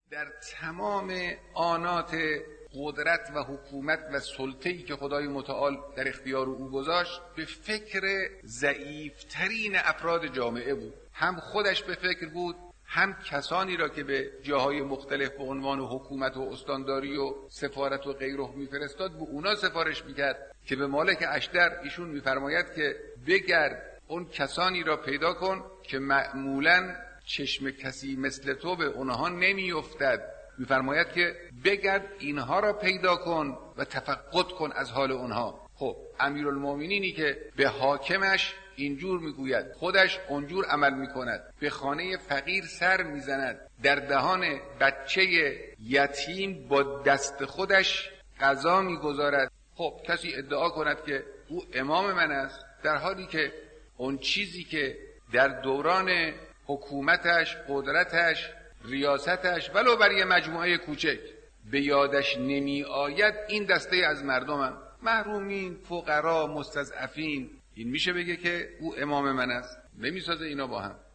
در تمام آنات قدرت و حکومت و سلطه‌ای که خدای متعال در اختیار او گذاشت به فکر ضعیفترین افراد جامعه بود. هم خودش به فکر بود، هم کسانی را که به جاهای مختلف به عنوان حکومت و استانداری و سفارت و غیره میفرستاد به اونا سفارش میکرد که به مالک اشتر ایشون میفرماید که بگرد اون کسانی را پیدا کن که معمولاً چشم کسی مثل تو به اونها نمیافتد. میفرماید که بگرد اینها را پیدا کن و تفقد کن از حال اونها. خب امیرالمومنینی که به حاکمش اینجور میگوید، خودش اونجور عمل میکند، به خانه فقیر سر میزند، در دهان بچه یتیم با دست خودش غذا میگذارد. خب کسی ادعا کند که او امام من است، در حالی که اون چیزی که در دوران حکومتش، قدرتش، ریاستش ولو بر یه مجموعه کوچک به یادش نمی آید، این دسته از مردمم، محرومین، فقرا، مستضعفین، این میشه بگه که او امام من است؟ نمیسازه اینا با هم.